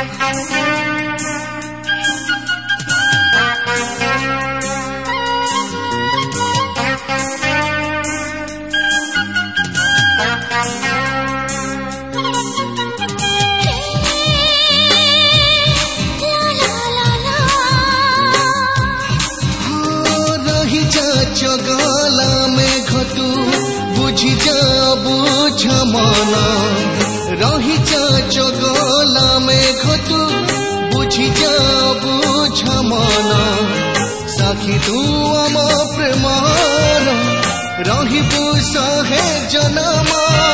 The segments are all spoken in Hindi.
चगला में घटू बुझी जा बुझ मन रही जा चगला में घटू बुझी जा बुझ मन साखी तू आम प्रेमार रहिबु सहे जनम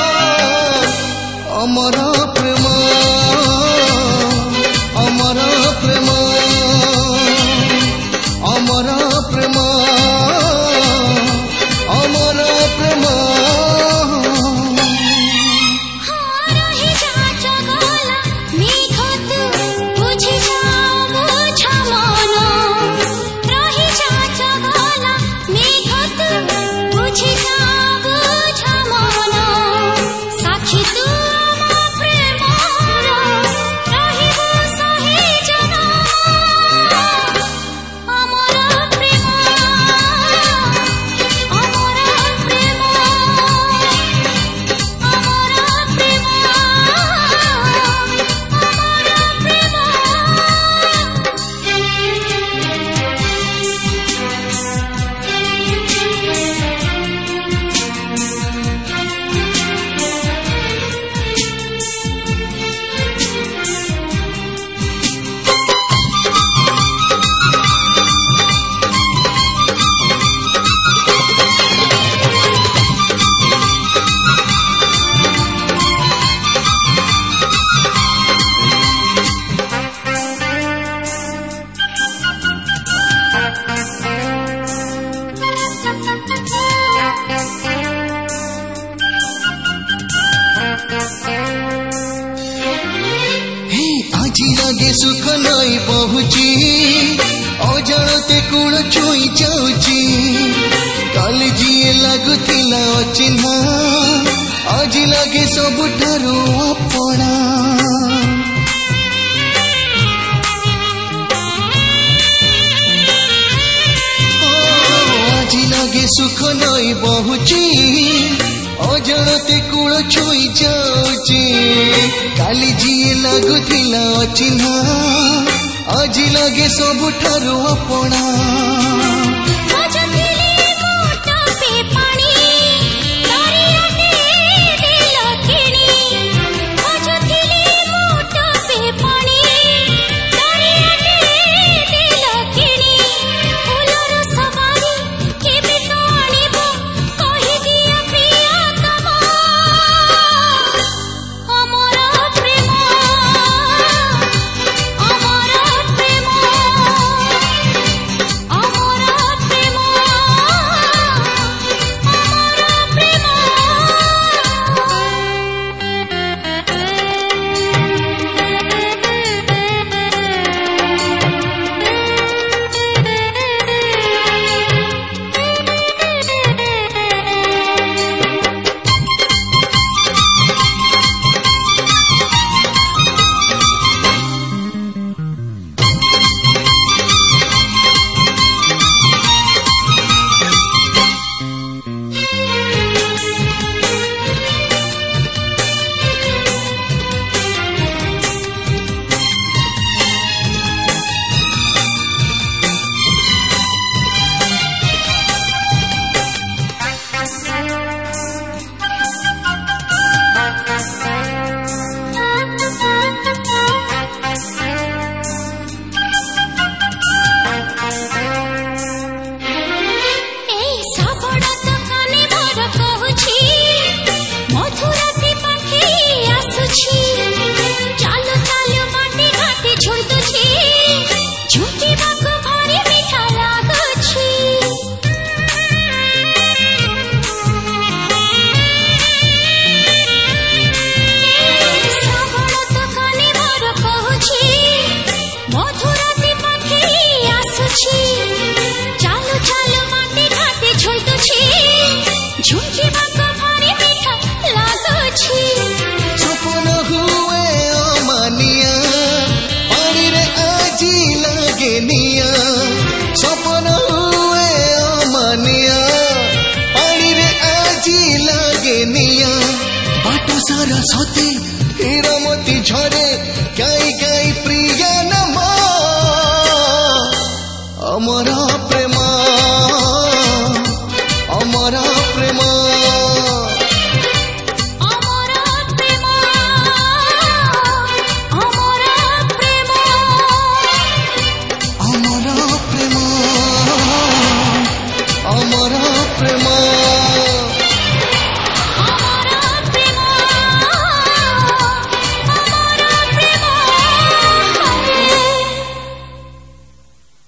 अमर प्रेम अमर प्रेम अमर प्रेम लगे सुख नहीं पहुँची अजाणते कूल छुई जाऊची कल जी लगुला अचिन्हा आज लगे सबुठारू अपना आज लगे सुख नहीं बहुची अजाणते कूल छुई जाऊची काली जी लगुला अचिन्हा आज लगे सबुठारू अपना अमर सते हीरा मोती झरे गाई